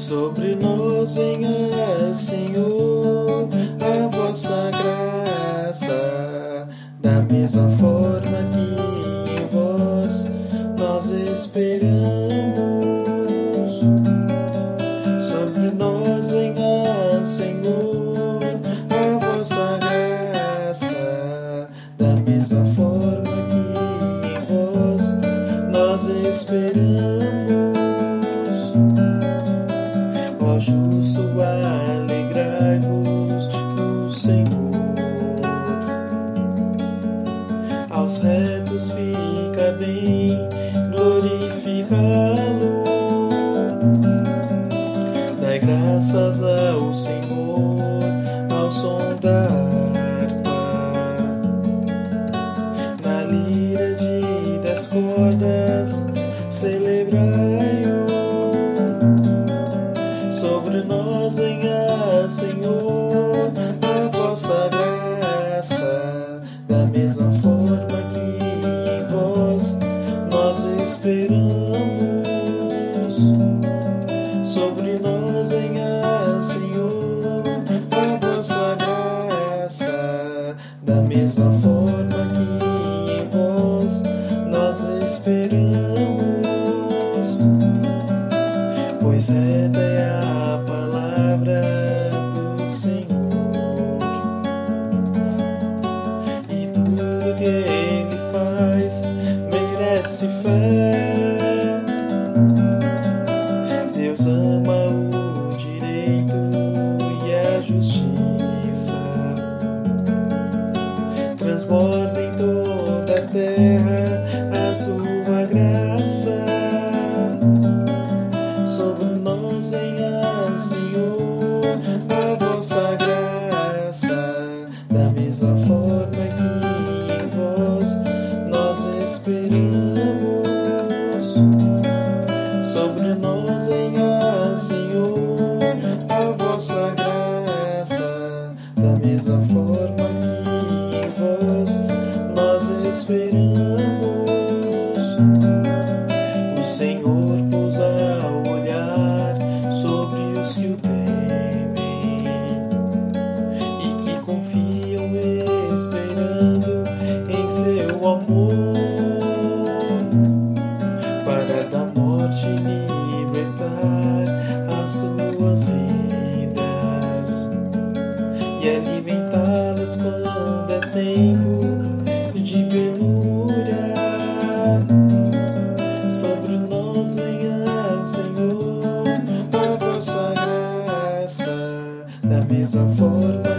Sobre nós venha, Senhor, a vossa graça, da mesma forma que em vós nós esperamos. Sobre nós venha, Senhor, a vossa graça, da mesma forma que em vós nós esperamos. Ó justo, alegrai-vos no Senhor. Aos retos fica bem glorificá-lo. Dai graças ao Senhor ao som da harpa. Na lira de 10 cordas celebrai-o. Sobre nós venha, Senhor, a vossa graça, da mesma forma que em vós nós esperamos. Sobre nós venha, Senhor, a vossa graça, da mesma forma que em vós nós esperamos. Pois reta é a palavra do Senhor, e tudo que Ele faz merece fé. Deus ama o direito e a justiça, transborda em toda a terra a sua graça. Sobre nós venha, Senhor, a vossa graça, da mesma forma que em vós nós esperamos. Sobre nós venha, Senhor, a vossa graça, da mesma forma que em vós nós esperamos. O Senhor pousa o olhar sobre os que o temem e que confiam esperando em seu amor, para da morte libertar as suas vidas e alimentá-las quando é tempo de penúria. Sobre nós venha, Senhor, a vossa graça, da mesma forma